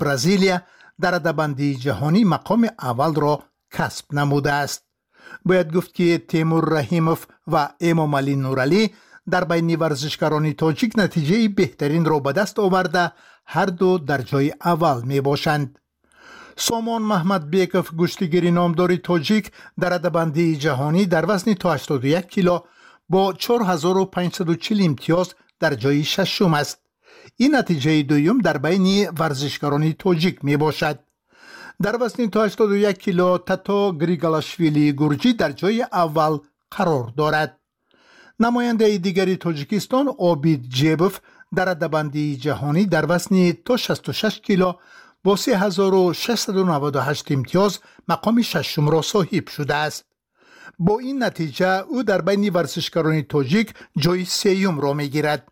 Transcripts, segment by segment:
برزیلیا در رده‌بندی جهانی مقام اول را کسب نموده است. باید گفت که تیمور رحیموف و امامعلی نورعلی در بین ورزشکاران تاجیک نتیجه بهترین را به دست آورده هر دو در جای اول می باشند. سامان محمد بیکوف گشتیگیر نامدار تاجیک در رده‌بندی جهانی در وزن تا 81 کیلو با 4540 امتیاز در جای ششم است. این نتیجه دوم در بین ورزشکاران تاجیک می باشد. در وزن تا 81 کیلو تاتا گریگالاشویلی گرجی در جای اول قرار دارد. نماینده دیگری تاجیکستان عابید جیبوف در رده‌بندی جهانی در وزن تا 66 کیلو با 3698 امتیاز مقام ششم را صاحب شده است. با این نتیجه او در بین ورزشکاران تاجیک جای سوم را میگیرد.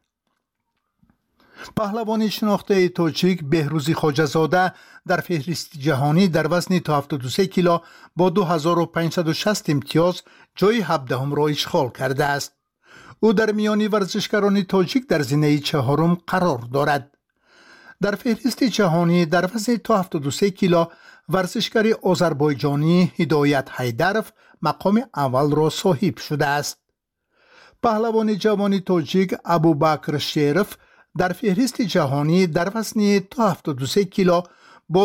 پهلوان شناخته تاجیک بهروزی خواجه‌زاده در فهرست جهانی در وزن تا 73 کیلو با 2560 امتیاز جای 17 را اشغال کرده است. او در میان ورزشکاران تاجیک در زینه چهارم قرار دارد. در فهرست جهانی در وزن تا 73 کیلو ورزشکار آذربایجانی هدایت حیدروف مقام اول را صاحب شده است. پهلوان جوان تاجیک ابوبکر شریف در فهرست جهانی در وزن تا 73 کیلو با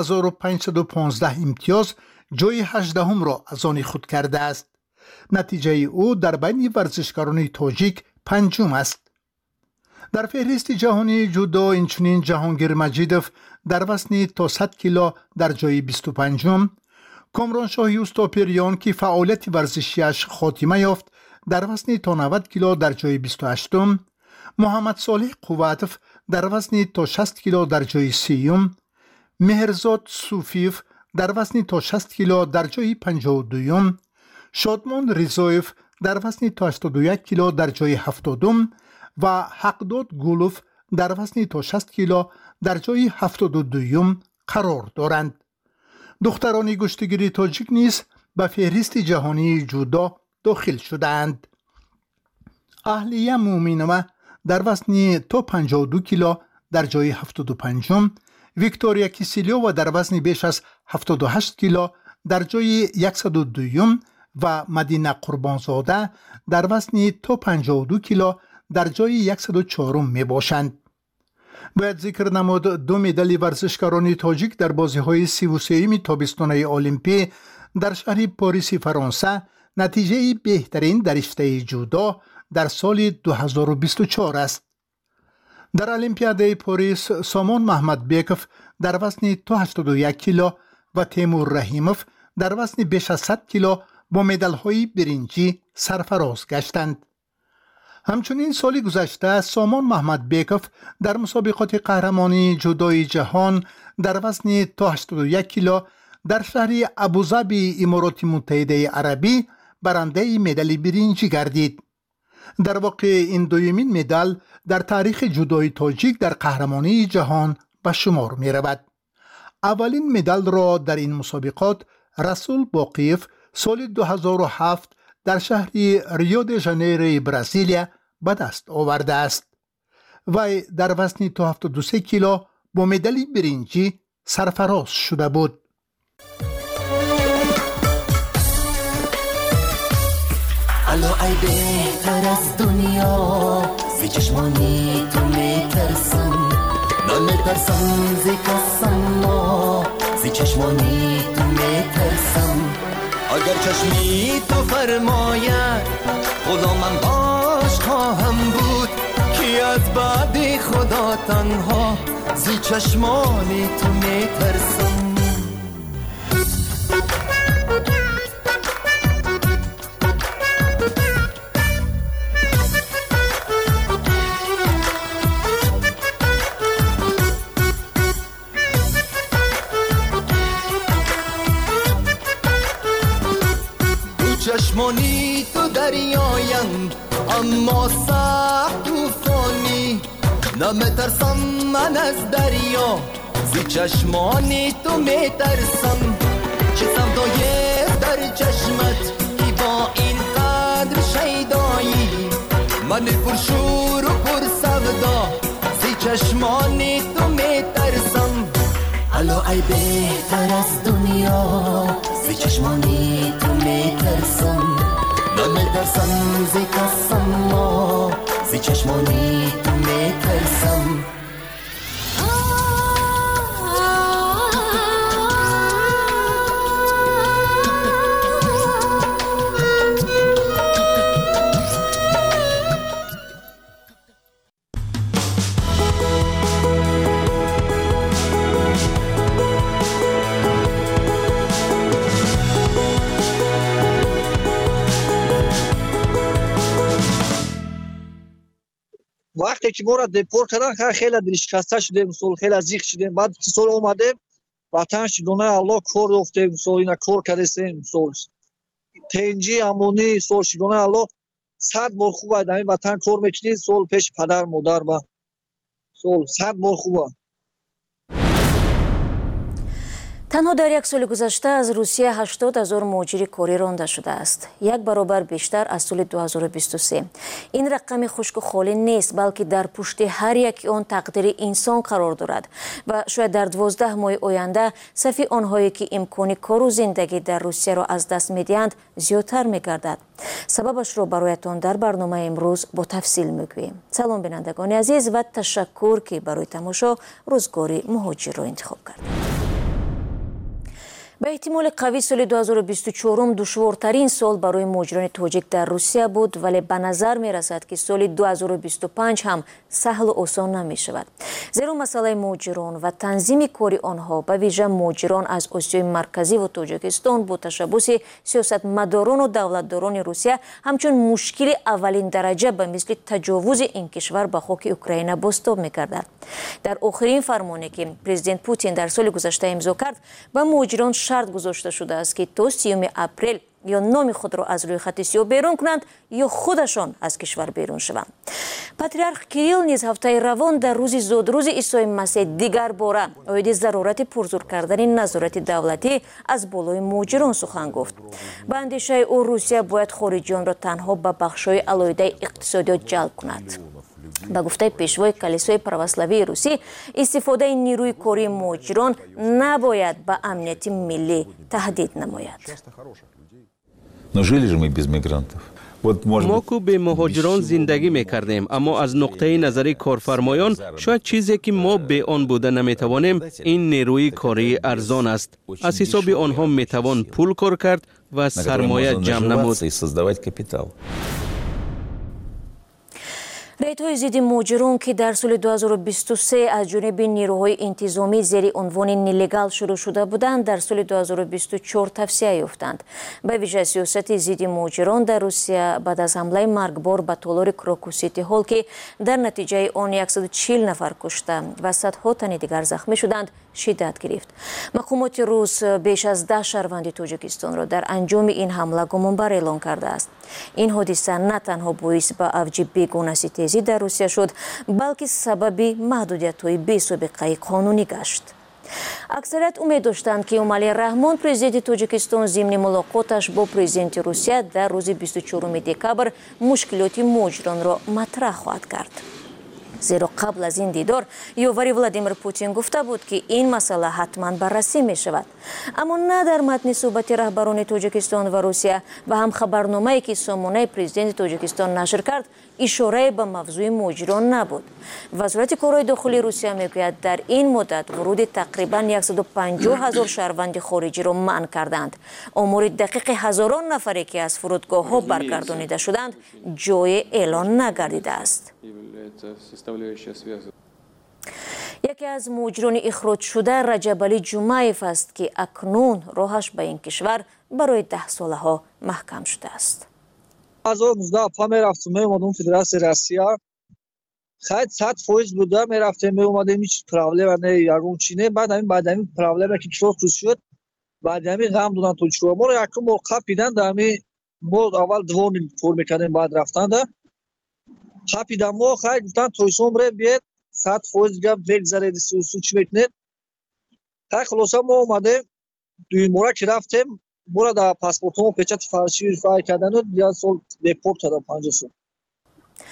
2515 امتیاز جای 18 را از آن خود کرده است. نتیجه او در بین ورزشکاران تاجیک پنجم است. در فهرست جهانی جودو اینچنین جهانگیر مجیدوف در وزن تا 100 کیلو در جای 25م، کامران شاهی اوستاپیریان که فعالیت ورزشیش خاتمه یافت در وزن تا 90 کیلو در جای 28م، محمد صالح قواتوف در وزن تا 60 کیلو در جای 30م، مهرزاد صوفیف در وزن تا 60 کیلو در جای 52م، شادمان رضایف در وزن تا 81 کیلو در جای 70م و حقداد گولوف در وزن تا 60 کیلو در جای 72م قرار دارند. دختران گشتیگیر تاجیک نیز به فهرست جهانی جودو داخل شدند. اهلیه مومینوه در وزن تا 52 کیلو در جای 75م، ویکتوریا کیسیلیووا در وزن بیش از 78 کیلو در جای 102م و مدینه قربانزاده در وزن تا 52 کیلو در جای 104م می باشند. باید ذکر نمود دو مدال ورزشکاران تاجیک در بازی‌های 33 تابستانه المپی در شهر پاریس فرانسه نتیجه بهترین در رشته جودو در سال 2024 است. در المپیاده پاریس سامان محمد بیکوف در وزن تا 81 کیلو و تیمور رحیموف در وزن بیش از 100 کیلو با مدال‌های برنجی سرفراز گشتند. همچنین سال گذشته سامان محمد بیکوف در مسابقات قهرمانی جودوی جهان در وزن تا 81 کیلو در شهر ابوظبی امارات متحده عربی برنده مدال برنجی گردید. در واقع این دومین مدال در تاریخ جودوی تاجیک در قهرمانی جهان به شمار می رود. اولین مدال را در این مسابقات رسول باقیف سال 2007 در شهر ریو د ژانیرو برزیلیا به دست آورده است. وی در وزن تا 73 کیلو با مدال برنجی سرفراز شده بود. الو ای بهتر از دنیا زی چشمانی تو میترسم، نمیترسم زی کسم زی چشمانی تو میترسم. اگر چشمی تو فرماید غلامم باش خواهم بود، کی از بعد خدا تنها زی چشمانی تو میترسم. چشمانی تو دریایند اما سخت طوفانی، نمیترسم من از دریا زی چشمانی تو میترسم. چه سودای در چشمت ای با این قدر شیدایی، من پرشور و پر سودا زی چشمانی تو میترسم. حالا ای بهتر از دنیا زی چشمانی تو میترسم نمیترسم زی کسم ما زی چشمانی تو میترسم وقتی که ما را دپورت کردن خیلی دلشکسته شدیم خیلی زیق شدیم بعد سال اومدیم وطن شدونه الله کار افتیم اینا کار کردیم تنجی امونی شدونه الله 100 بار خوبه در این وطن کار میکنید پیش پدر مادر با 100 بار خوبه. تنها در یک سال گذشته از روسیه 80,000 مهاجر کاری رانده شده است. 1 برابر بیشتر از سال 2023. این رقم خشک و خالی نیست بلکه در پشت هر یک آن تقدیر انسان قرار دارد و شاید در 12 ماه آینده صف آنهایی که امکان کار و زندگی در روسیه را از دست می‌دهند زیادتر می‌گردد. سببش را برایتان در برنامه امروز با تفصیل می‌گوییم. سلام بینندگان عزیز و تشکر که برای تماشا روزگار مهاجر را انتخاب کردید. به احتمال قوی سال 2024 دشوارترین سال برای مهاجران تاجیک در روسیه بود ولی به نظر می رسد که سال 2025 هم سهل و آسان نمی شود. زیرا مسئله مهاجران و تنظیم کاری آنها به ویژه مهاجران از آسیای مرکزی و تاجیکستان با تشبس سیاستمداران و دولتداران روسیه همچون مشکل اولین درجه به مثل تجاوز این کشور به خاک اوکراین بازتاب می گردد. در آخرین فرمانی که پرزیدنت پوتین در سال گذشته امضا کرد به مهاجران شرط گذاشته شده است که تا 30 اپریل یا نام خود را از روی خط سیاه بیرون کنند یا خودشان از کشور بیرون شوند. پاتریارخ کیریل نیز هفته روان در روز زادروز عیسی مسیح دیگر باره اوید ضرورت پرزور کردن نظارت دولتی از بالای مهاجران سخن گفت. به اندیشه او روسیه باید خارجیان را تنها به بخش‌های علایده اقتصادی جلب کند. به گفته پیشوای کلیسای پروسلاوی روسی استفاده نیروی کاری مهاجران نباید به امنیت ملی تهدید نماید. ما کو به مهاجران زندگی میکردیم اما از نقطه نظر کارفرمایان شاید چیزی که ما به آن بوده نمیتوانیم این نیروی کاری ارزان است. از حساب آنها میتوان پول کار کرد و سرمایه جمع نمود. ریت‌های ضد مهاجران که در سال 2023 از جانب نیروهای انتظامی زیر عنوان نلگال شروع شده بودند در سال 2024 توسعه یافتند. به ویژه سیاست ضد مهاجران در روسیه بعد از حمله مرگبار به تالار کراکوسیتی هال که در نتیجه آن 140 نفر کشته و صدها تن دیگر زخمی شدند شدت گرفت. مقامات روس بیش از 10 شهروند تاجیکستان را در انجام این حمله گمانبر اعلام کرده است. این حادثه نه تنها باعث به افج بیگانه‌ستیزی در روسیه شد بلکه سبب محدودیت‌های بی‌سابقه قانونی گشت. اکثریت امید داشتند که امالی رحمان پرزیدنت تاجیکستان ضمن ملاقاتش با پرزیدنت روسیه در روز 24 دکبر مشکلات مهاجران را مطرح خواهد کرد. زیرا قبل از این دیدار یاوری ولادیمیر پوتین گفته بود که این مسئله حتما بررسی می شود. اما نه در متن صحبت رهبران تاجیکستان و روسیه و هم خبرنامه‌ای که سامانه پرزیدنت تاجیکستان نشر کرد اشاره به موضوع مهاجران نبود. وزارت کارهای داخلی روسیه میگوید در این مدت ورود تقریبا 150,000 شهروند خارجی را منع کردند. آمار دقیق هزاران نفری که از فرودگاه‌ها برگردانیده شدند جای اعلان نگردیده است. یکی از مهاجران اخراج شده رجب علی جمعیف است که اکنون راهش به این کشور برای 10 ساله ها محکم شده است. از 19 پا میرفتم میومدم فدراسیون روسیه خیلی 100% بوده میرفتم میومدم هیچ پرابلم نه یارون چینه بعد این پرابلمی که شروع شد بعد همین غم دادن تو چرا ما یک موقع پیدن دمی ما اول دوون فور میکنیم بعد رفتن ده خپیدم ما خیلی گفتن تویس عمره بیاد 100% گپ بگذره سو چی میکنه تا خلاصا ما اومده دوی مورا که رفتیم برا در پاسپورتمو پچت فارسی وریفای کردن و یا سال دپورت دادم 50 سال.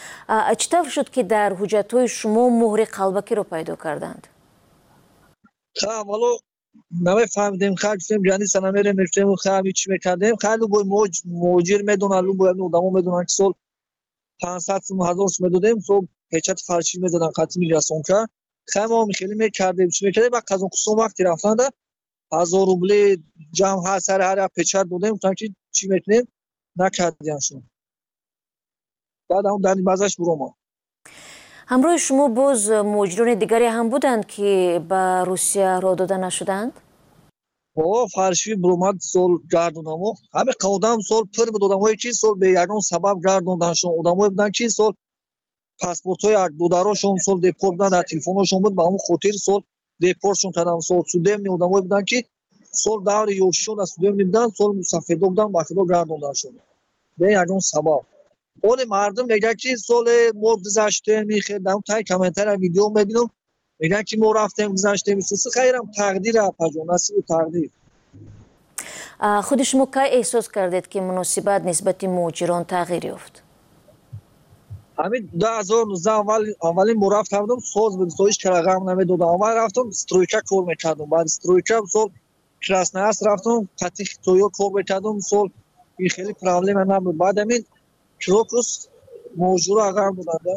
چطور شد که در حجت‌های شما مهر قلبکی رو پیدا کردند؟ خب حالا نمیفهمیدیم خرجیم یعنی سنمیر میفتیم و خیلی چی میکردیم خیلی با موجیر میدونن لو باید ادامه میدونن که سال 500 1000 میدادیم صبح هیچت فرشی میدادن خاطر میرسون که خیلی خیلی میکردیم چی میکردیم بعد از اون قسم وقتی رفتن 1000 روبلی جمع ها سر هر پیچت دادیم تا که چی میکنیم نکردیمشون بعد اون دنی بازش برو ما همراه شما باز مجرمان دیگری هم بودند که به روسیه را داده نشدند؟ با فرشی برومد سال گردوندم و همه قودم سال پر بدادم و چی سال به یگان سبب گردوندنشون آدمای بودن که سال پاسپورت‌های دودارشون سال دپورت بودن در تلفنشون بود با اون خاطر سال دپورتشون کردن سال سودم آدمای بودن که سال دور یوشون از سودم میدن سال مسافردا بودن با خدا گردوندنشون به یگان سبب اون مردم میگه که سال مرد گذشته میخدم تای کامنتر ویدیو میبینم میگن که ما رفتیم گذشته میسوسه خیرم تقدیر اپاجون نصیب تقدیر خود شما که احساس کردید که مناسبت نسبت مهاجران تغییر یافت؟ همین 2019 اولین ما رفتم سوز بود سویش کرغم نمیدادم اول رفتم سترویکا کار میکردم بعد سترویکا سال کراسناست رفتم قطعی تویو کار میکردم سال این خیلی پرابلم نبود بعد همین کروکروس موجود اگر بودند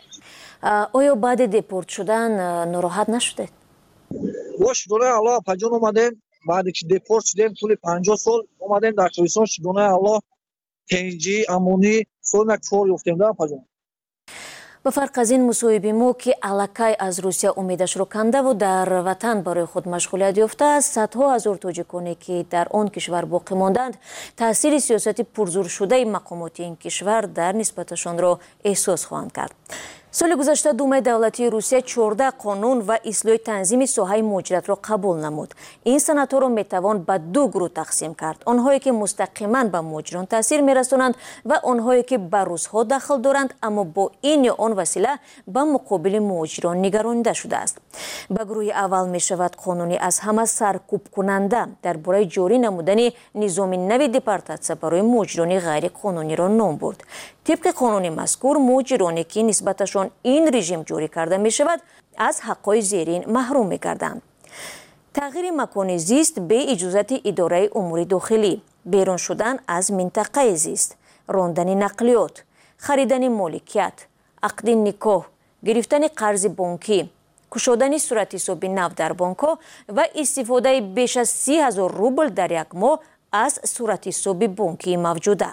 آیا بعد دپورت شدن ناراحت نشدید؟ باش دونه الله پجون اومدیم بعد که دپورت شدیم طول 50 سال اومدیم در تویسان دونه الله پنجی امونی سال نکفور یفتیم در پجون به فرق از این مصاحبه ما که الکی از روسیه امیدش رو کنده و در وطن برای خود مشغولیت یافته است صدها هزار تاجیکانی که در آن کشور باقی ماندند تاثیر سیاست پرزور شده مقامات این کشور در نسبتشان را احساس خواهند کرد. سال گذشته دومای دولتی روسیه 14 قانون و اصلاح تنظیم ساحه مهاجرت را قبول نمود. این سنت‌ها را میتوان به دو گروه تقسیم کرد: آنهایی که مستقیما به مهاجران تاثیر میرسانند و آنهایی که به روس‌ها دخل دارند اما با این یا آن وسیله به مقابل مهاجران نگرانیده شده است. به گروه اول می شود قانونی از همه سرکوب کننده درباره جاری نمودن نظام نو دپارتاسیون برای مهاجران غیر قانونی را نام برد. طبق قانون مذکور مهاجرانی که نسبتشان این رژیم جاری کرده می شود از حقهای زیرین محروم می گردند: تغییر مکان زیست به اجازت اداره امور داخلی، بیرون شدن از منطقه زیست، راندن نقلیات، خریدن مالکیت، عقد نکاح، گرفتن قرض بانکی، کشادن صورت حساب نو در بانک‌ها و استفاده بیش از 30,000 روبل در یک ماه از صورت حساب بانکی موجوده.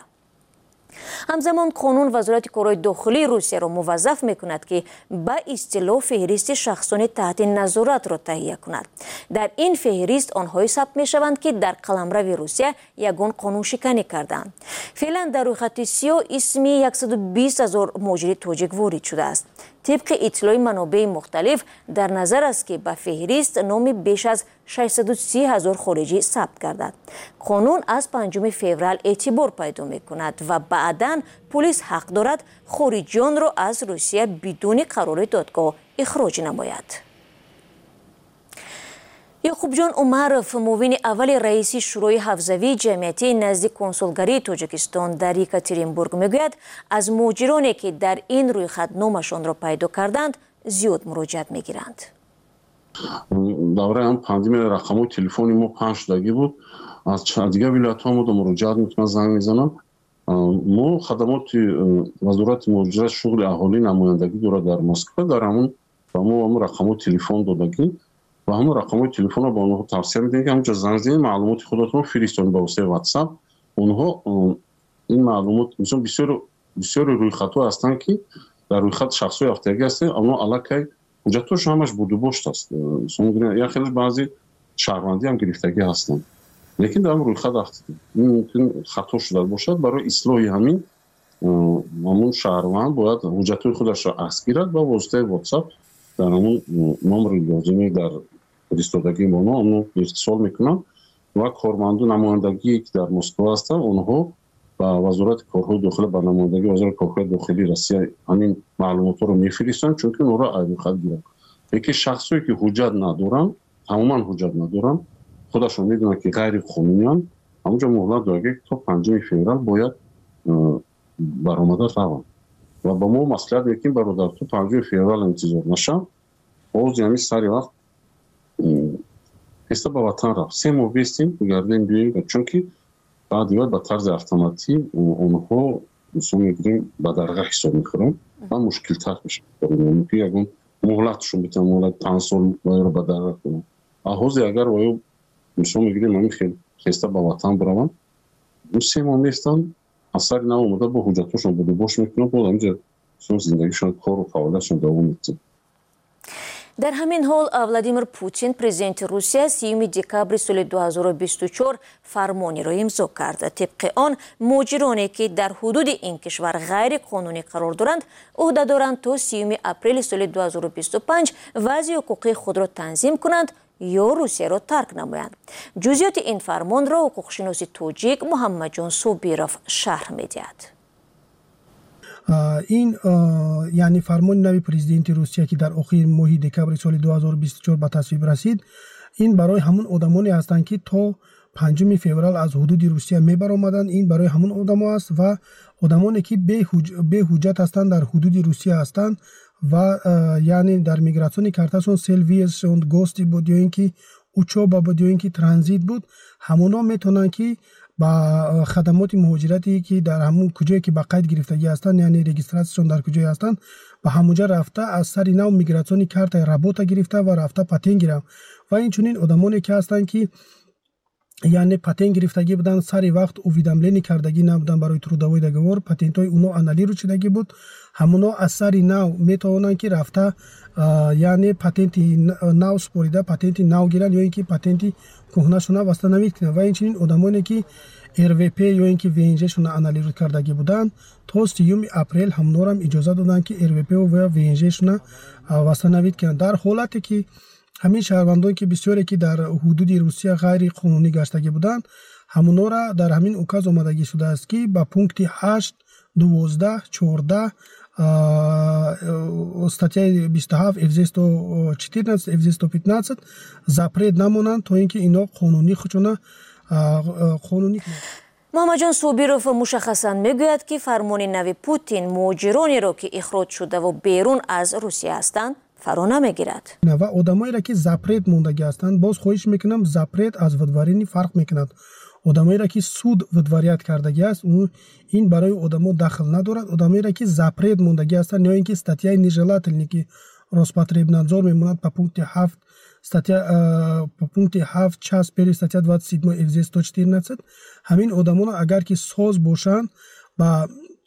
همزمان قانون وزارت کارهای داخلی روسیه را موظف می‌کند که به اصطلاح فهرست شخصان تحت نظارت را تهیه کند. در این فهرست آنهایی ثبت می‌شوند که در قلمرو روسیه یگان قانون شکنی کردند. فعلا در رویخط سیاه اسم 120,000 مهاجر تاجیک وارد شده است. طبق اطلاع منابع مختلف در نظر است که به فهرست نام بیش از 630,000 خارجی ثبت گردد. قانون از 5 فوریه اعتبار پیدا می‌کند و بعداً پلیس حق دارد خارجیان را از روسیه بدون قرار دادگاه اخراج نماید. یعقوب جان عمرов معاون اول رئیس شورای حوزوی جمعیتی نزد کنسولگری تاجیکستان در یکاترینبورگ میگوید از مهاجرانی که در این رویخط نامشان را پیدا کردند زیاد مراجعت میگیرند. دوره هم پاندمی رقم تلفنی ما 5 دقیقه بود. از دیگه ولایت ها مراجعت میتونم زنگ میزنم. ما خدمات وزارت مهاجرت شغل اهالی نمایندگی داره در مسکو در همون و ما رقم تلفن دادگی و همون رقم تلفن رو با اونها توصیه میدیم که همونجا زنگ زدید معلومات خودتون رو فرستونید به واسطه واتساپ. اونها این معلومات مثلا بسیار روی خطا هستن که در روی خط شخصی یافتگی هستن اما علاقه حجتش همش بوده باشت است. مثلا یا خیلی بعضی شهروندی هم گرفتگی هستن. لیکن در روی خط هستن ممکن خطا شده باشد. برای اصلاح همین همون شهروند باید حجت خودش را اخذ گیرد با واسطه واتساپ در همون نمبر لازمی در فرستادگی ما اونو اتصال میکنن و کارمندان نمایندگی که در مسکو هستن اونها با وزارت کارهای داخلی با نمایندگی وزارت کارهای داخلی روسیه همین معلومات رو میفرستن چون که اونها را خط گیرن. یکی شخصی که حجت ندارن تماما حجت ندارن خودشون میدونن که غیر قانونیان همونجا مهلت داره تا 5 فوریه باید برآمده روند و با ما مصلحت میکنیم برادر تو 5 فوریه انتظار نشم باز یعنی سری وقت خسته به وطن رفت 3 ماه بیستیم بگردیم بیاییم چونکه بعد به طرز اتوماتیک اونها مثلا میگیم به درگاه حساب میخورن و مشکل تر میشه که یکون مهلتشون بتن مهلت تنسل رو به درگاه کنن آهوزی اگر وایو مثلا میگیم من خیلی خسته به وطن بروم اون 3 ماه میستن اثر نه اومده با حجتشون بوده باش میکنه بود اینجا زندگیشون کار و فعالیتشون دوام میده. در همین حال ولادیمیر پوتین پرزیدنت روسیه 30 دکبر سال 2024 فرمانی را امضا کرد. طبق آن مهاجرانی که در حدود این کشور غیر قانونی قرار دارند عهده دارند تا 30 اپریل سال 2025 وضع حقوقی خود را تنظیم کنند یا روسیه را ترک نمایند. جزئیات این فرمان را حقوقشناس توجیک محمد جان صوبیروف شرح می‌دهد. این یعنی فرمان نوی پرزیدنت روسیه که در آخر ماه دکبر سال 2024 به تصویب رسید این برای همون آدمانی هستند که تا 5 فوریه از حدود روسیه میبرآمدند. این برای همون آدما است و آدمانی که به حجت هستند در حدود روسیه هستند و یعنی در میگراسیون کارتشون سلویس و گوستی بود یا اینکه اوچوبا بود یا اینکه ترانزیت بود همونا میتونن که با خدمات مهاجرتی که در همون کجایی که با قید گرفتگی هستند یعنی رجیستراسیون در کجایی هستند و همونجا رفته از سر نو میگراسیون کارت رابطه گرفته و رفته پاتین گرفته و این چنین آدمانی که هستند که یعنی پاتین گرفتگی بودن سری وقت اویداملینی کردگی نبودن برای تروداوی دگور پاتنت های اونو انالی رو چیدگی بود همونا از سری نو میتونن که رفته یعنی پاتنت نو سپوریده پاتنت نو گیرن یا اینکه پاتنت کهنه شونه واسطه نمید کنن و این چنین آدمانی که RVP یا اینکه VNG شونه انالی رو کردگی بودن تا 30 اپریل همونا هم اجازه دادن که RVP و VNG شونه واسطه نمید کنن در حالتی که همین شهروندان که بسیاری که در حدود روسیه غیر قانونی گشتگی بودند همونا را در همین اوکاز آمدگی شده است که با پونکت 8 12 14 статья 27 F214 F215 запрет намонанд то инки ино қонунӣ худшона қонунӣ кунанд. محمد جان صوبیروف مشخصا میگوید که فرمان نو پوتین مهاجرانی را که اخراج شده و بیرون از روسیه هستند فرا نمیگیرد. و آدمایی را که запрет موندگی هستند باز خواهش میکنم запрет از ودوارینی فرق میکند. آدمایی را که سود ودواریت کردگی است این برای آدما دخل ندارد. آدمایی را که запрет موندگی هستند یا اینکه статья нежелательный که Роспотребнадзор میمоند по пункте 7 статья по пункте 7 часть 1 статья 27 F214 همین آدم‌ها اگر که ساز باشند با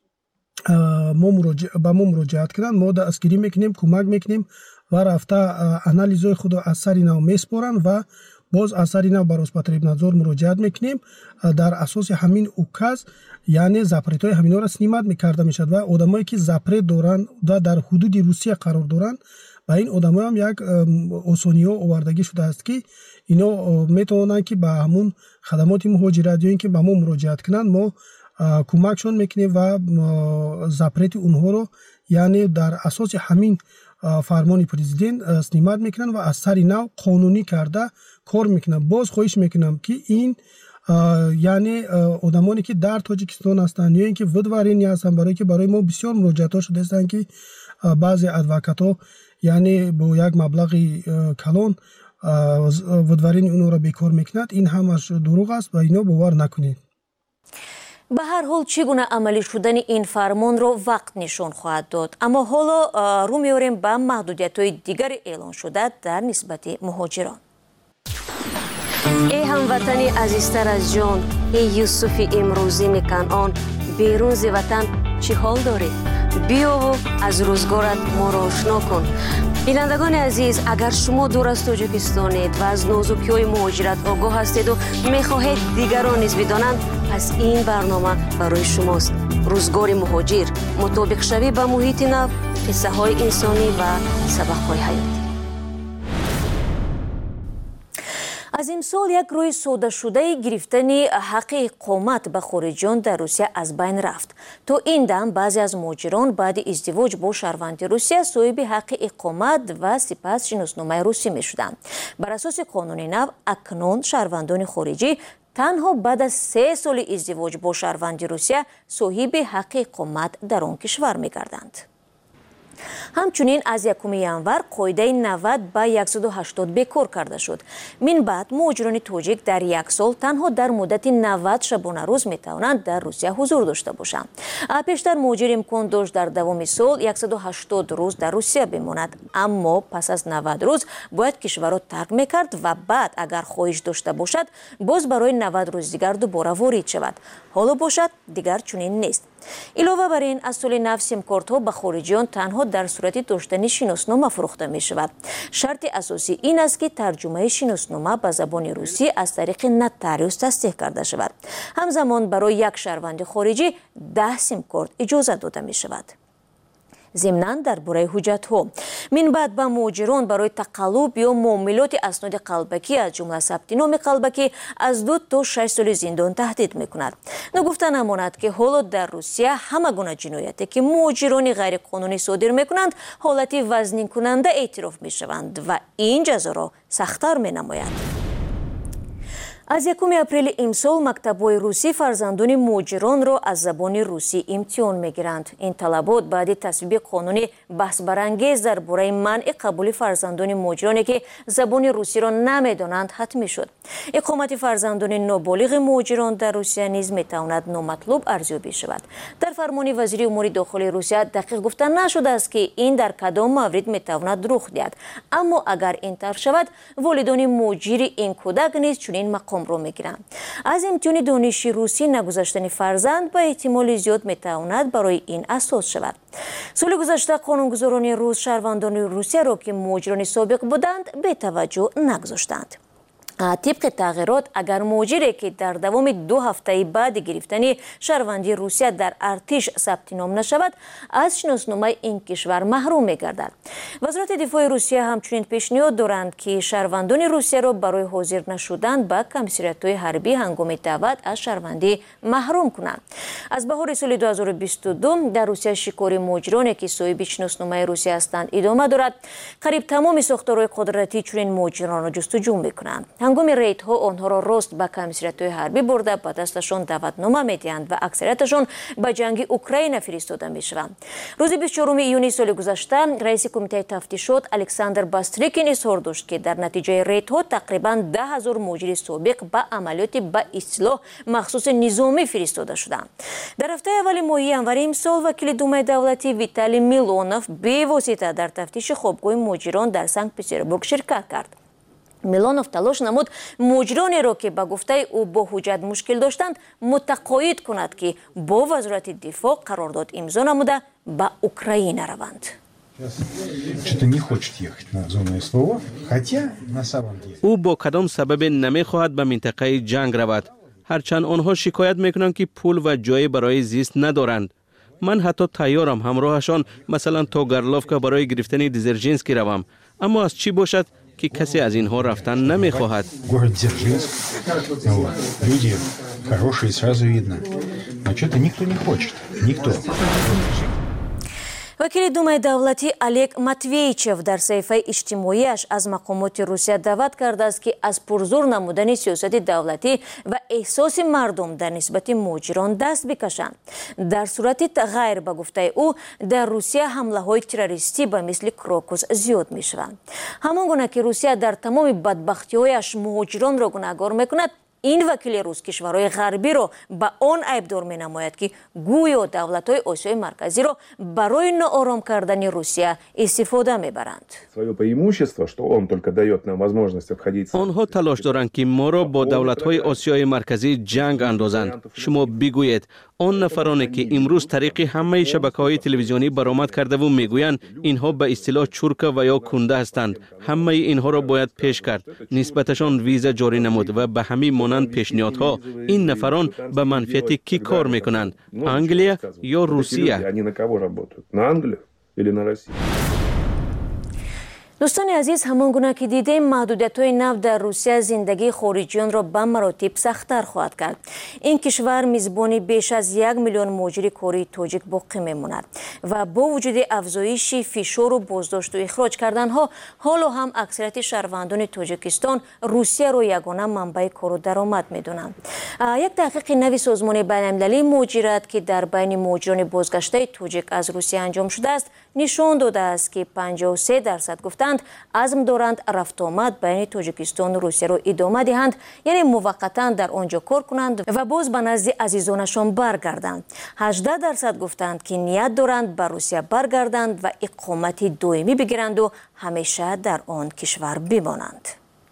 ما مراجعت کنند ما دستگیری میکنیم کمک میکنیم و رفته انالیزهای خود از سر نو میسپارند و باز از سر نو به Роспотребнадзор مراجعت میکنیم در اساس همین اوکاز یعنی запрет‌های همینا را سنیمت میکرده میشد و آدمایی که запрет دارند و در حدود روسیه قرار دارند و این آدم‌ها هم یک آسانی‌ها آوردگی شده است که اینا میتونن که به همون خدمات مهاجرت یا اینکه به ما مراجعت کنند ما کمکشون میکنیم و запрет اونها رو یعنی در اساس همین فرمان پرزیدنت سنیمت میکنن و از سر نو قانونی کرده کار میکنن. باز خواهش میکنم که این یعنی آدمانی که در تاجیکستان هستند یا اینکه ودوارینی هستند برای ما بسیار مراجعات شده هستند که بعضی ادوکات‌ها یعنی با یک مبلغ کلان ودوارین اونو را بیکار میکنند. این همش دروغ است و اینا باور نکنید. به هر حال چگونه عملی شدن این فرمان را وقت نشان خواهد داد. اما حالا رو میاریم به محدودیت‌های دیگر اعلان شده در نسبت مهاجران. ای هموطنی عزیزتر از جان، ای یوسف امروزی کنعان، بیرون ز وطن چی حال داری؟ بیا و از روزگارت ما را آشنا کن. بینندگان عزیز، اگر شما دور از تاجیکستانید و از نازکی‌های مهاجرت آگاه هستید و می‌خواهید دیگران نیز بدانند، پس این برنامه برای شماست. روزگار مهاجر، مطابق شوی با محیط نو، قصه‌های انسانی و سبق‌های حیاتی. از امسال یک روی ساده شده گرفتن حق اقامت به خارجیان در روسیه از بین رفت. تا این دم بعضی از مهاجران بعد ازدواج با شهروند روسیه صاحب حق اقامت و سپس شناسنامه روسی می شدند. بر اساس قانون نو اکنون شهروندان خارجی تنها بعد از 3 سال ازدواج با شهروند روسیه صاحب حق اقامت در آن کشور می گردند. همچنین از 1 январ قاعده 90 به 180 بکار کرده شد. من بعد مهاجران تاجیک در یک سال تنها در مدت 90 شبانه روز می توانند در روسیه حضور داشته باشند. پیشتر مهاجر امکان داشت در دوام سال 180 روز در روسیه بماند، اما پس از 90 روز باید کشور را ترک میکرد و بعد اگر خواهش داشته باشد باز برای 90 روز دیگر دوباره وارد شود. حالا باشد دیگر چنین نیست. علاوه بر این از سال نو سیم کارت‌ها به خارجیان تنها در صورت داشتن شناسنامه فروخته می شود. شرط اساسی این است که ترجمه شناسنامه به زبان روسی از طریق نوتاریوس تصدیق کرده شود. همزمان برای یک شهروند خارجی 10 سیم کارت اجازه داده می شود. ضمناً درباره حجت‌ها من بعد به مهاجران برای تقلب یا معاملات اسناد قلبکی از جمله ثبت نام قلبکی از 2 تا 6 سال زندان تهدید می‌کند. نگفته نماند که حالا در روسیه همه گونه جنایتی که مهاجران غیر قانونی صادر می‌کنند حالتی وزنین کننده اعتراف می‌شوند و این جزا را سخت‌تر می‌نماید. از 1 اپریل امسال مکتب‌های روسی فرزندان مهاجران را از زبان روسی امتحان می‌گیرند. این طلبات بعد تصویب قانون بحث برانگیز درباره منع قبول فرزندان مهاجرانی که زبان روسی را نمی‌دانند حتمی شد. اقامت فرزندان نابالغ مهاجران در روسیه نیز می‌تواند نامطلوب ارزیابی شود. در فرمان وزیر امور داخلی روسیه دقیق گفته نشده است که این در کدام مورد می‌تواند رخ دهد، اما اگر این طرح شود والدان مهاجر این کودک نیز چنین مقام رو میگیرند. از امتحان دانش روسی نگذاشتن فرزند به احتمال زیاد میتواند برای این اساس شود. سال گذشته قانونگذاران روس شهروندان روسیه را که مهاجران سابق بودند به توجه نگذاشتند. طبق تغییرات اگر مهاجری که در دوام 2 هفته بعد گرفتن شهروندی روسیه در ارتش ثبت نام نشود از شناسنامه این کشور محروم می‌گردد. وزارت دفاع روسیه همچنین پیشنهاد دارند که شهروندان روسیه را برای حاضر نشدن به کمیساریات‌های حربی هنگام دعوت از شهروندی محروم کنند. از بهار سال 2022 در روسیه شکار مهاجرانی که صاحب شناسنامه روسیه هستند ادامه دارد. قریب تمام ساختارهای قدرتی چنین مهاجران را جستجو می‌کنند. هنگام ریدها آنها را راست به کمیساریات‌های حربی برده به دستشان دعوتنامه می‌دهند و اکثریتشان به جنگ اوکراین فرستاده می‌شوند. روز 24 ایونی سال گذشته رئیس کمیته تفتیشات الکساندر باستریکین اظهار داشت که در نتیجه ریدها تقریباً 10,000 مهاجر سابق به عملیات به اصطلاح مخصوص نظامی فرستاده شدند. در هفته اول ماه январ امسال وکیل دومای دولتی ویتالی میلونوف به واسطه در تفتیش خوابگاه مهاجران در سنت پترزبورگ شرکت کرد. میلونوف تلاش نمود مهاجرانی را که به گفته او با حجت مشکل داشتند متقاعد کند که با وزارت دفاع قرارداد امضا نموده به اوکراین روند. او با کدام سبب نمیخواهد به منطقه جنگ رود، هرچند آنها شکایت میکنند که پول و جای برای زیست ندارند. من حتی تیارم همراهشان مثلا تا گرلوفکا برای گرفتن دیزرژینسکی روم، اما از چی باشد که کسی از اینها رفتن نمیخواهد. وکیل دومای دولتی الک ماتویچف در صفحه اجتماعیش از مقامات روسیه دعوت کرده است که از پرزور نمودن سیاست دولتی و احساس مردم در نسبت مهاجران دست بکشند. در صورت غیر به گفته او در روسیه حمله های تروریستی به مثل کراکوس زیاد می شوند. همان گونه که روسیه در تمام بدبختی هایش مهاجران را گناهکار میکند، این وکیل روس کشورهای غربی را به آن عیبدار می نماید که گویا دولت‌های آسیای مرکزی را برای ناآرام کردن روسیه استفاده می برند. آنها تلاش دارند که ما را با دولت‌های آسیای مرکزی جنگ اندازند. شما بگویید آن نفرانی که امروز طریق همه شبکه‌های تلویزیونی برآمد کرده و میگویند اینها به اصطلاح چرک و یا کنده هستند، همه اینها را باید پیش کرد، نسبتشان ویزا جاری نمود و به همین مانند پیشنهادها. این نفران به منفعت کی کار میکنند؟ انگلیا یا روسیه؟ دوستان عزیز، همان گونه که دیدیم محدودیت‌های نو در روسیه زندگی خارجیان را به مراتب سخت‌تر خواهد کرد. این کشور میزبانی بیش از 1 میلیون مهاجر کاری تاجیک باقی میماند و با وجود افزایش فشار و بازداشت و اخراج کردنها، حالا هم اکثریت شهروندان تاجیکستان روسیه را یگانه منبع کار و درآمد می‌دانند. یک تحقیق نوی سازمان بین‌المللی مهاجرت که در بین مهاجران بازگشته تاجیک از روسیه انجام شده است، نشان داده است که 53% گفتند عزم دارند رفت آمد بین تاجیکستان و روسیه را ادامه دهند، یعنی موقتا در آنجا کار کنند و باز به نزد عزیزانشان برگردند. 18% گفتند که نیت دارند به روسیه برگردند و اقامت دائمی بگیرند و همیشه در آن کشور بمانند.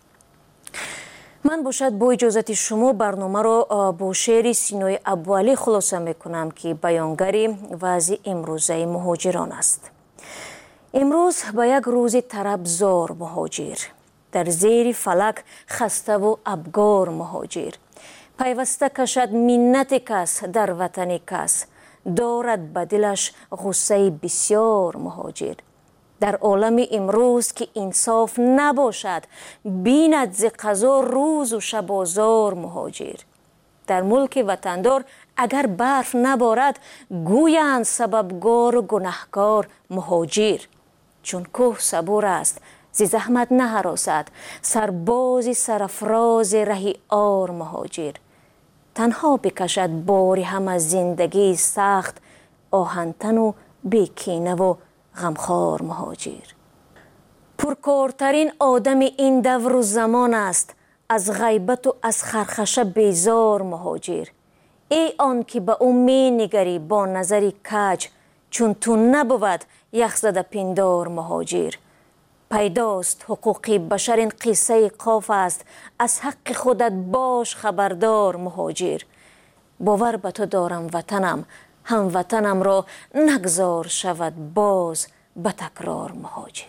من باشد با اجازت شما برنامه را با شعر سینای ابوعلی خلاصه میکنم که بیانگر وضع امروزه مهاجران است. امروز به یک روز طربزار مهاجر، در زیر فلک خسته و ابگار مهاجر، پیوسته کشد منت کس در وطن کس، دارد به دلش غصه بسیار مهاجر. در عالم امروز که انصاف نباشد، بیند ز قضا روز و شب آزار مهاجر. در ملک وطندار اگر برف نبارد، گویند سببگار و گنهکار مهاجر. چون کوه صبور است زی زحمت نهراسد، سرباز سرافراز رهی آر مهاجر. تنها بکشد باری هم از زندگی سخت، آهنتن و بیکینه و غمخوار مهاجر. پرکارترین آدم این دور و زمان است، از غیبت و از خرخشه بیزار مهاجر. ای آن که به او می نگری با نظری کج، چون تو نبود یخ زده پندار مهاجر. پیداست حقوق بشر این قصه قاف است، از حق خودت باش خبردار مهاجر. باور به تو دارم وطنم، هم وطنم را نگذار شود باز به تکرار مهاجر.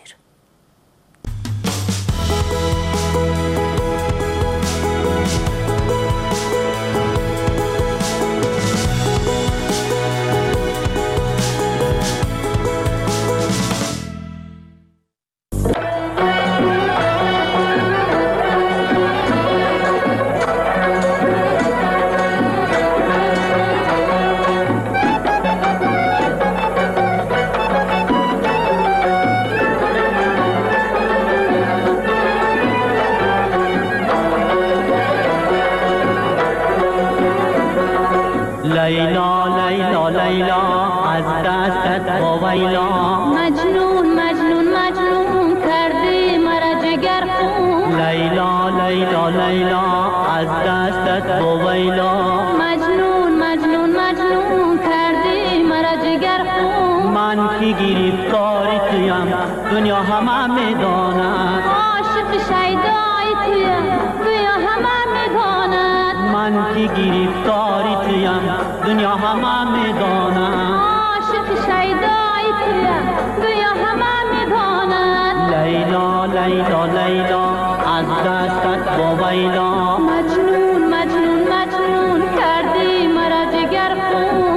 لیلا لیلا لیلا از دستت باویلا، مجنون مجنون مجنون کردی مرا جگر خون. لیلا لیلا لیلا از دستت باویلا، مجنون مجنون مجنون کردی مرا جگر خون. من که گرفتار تویم دنیا همه میداند، عاشق شیدای تویم دنیا همه میداند. من که گرفتار تویم دنیا همه میداند، عاشق شیدای تویم دنیا همه میداند. لیلا لیلا لیلا از دستت باویلا، مجنون مجنون مجنون کردی مرا جگر خون.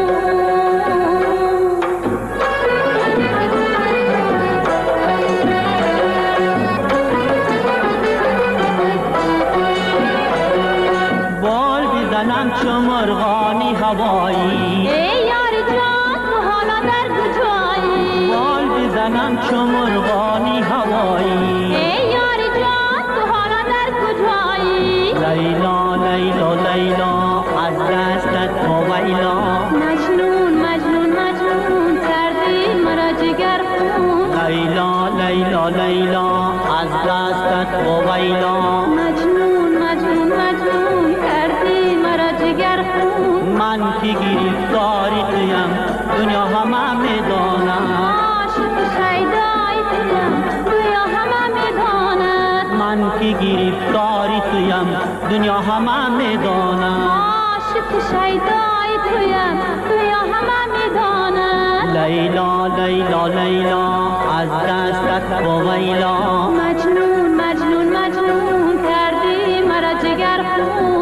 بال بزنم چو مرغانی هوایی، ای یار جان تو حالا در کجایی؟ بال بزنم چو مرغانی هوایی، ای یار جان تو حالا در کجایی؟ لیلا لیلا لیلا از دستت باویلا، مجنون مجنون مجنون کردی مرا جگر خون. لیلا لیلا لیلا از دستت باویلا، مجنون مجنون مجنون کردی مرا جگر خون. من که گرفتاری تویم دنیا همه میداند، عاشق شیدای تویم دنیا همه میداند. من که گرفتاری تویم دنیا همه میداند، عاشق شیدای تویم دنیا همه میداند. لیلا لیلا لیلا از دستت باویلا، مجنون مجنون مجنون کردی مرا جگر خون.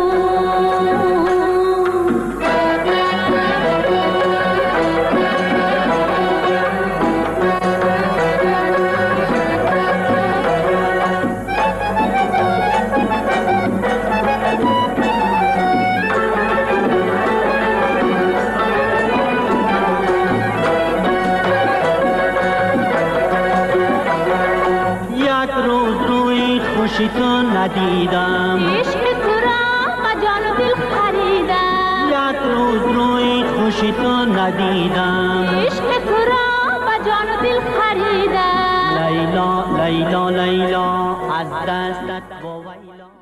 ندیدم، عشق تو را با جان و دل خریدم، یک روز روی خوش تو ندیدم، عشق تو را با جان و دل خریدم. لیلا لیلا لیلا از دستت با ویلا.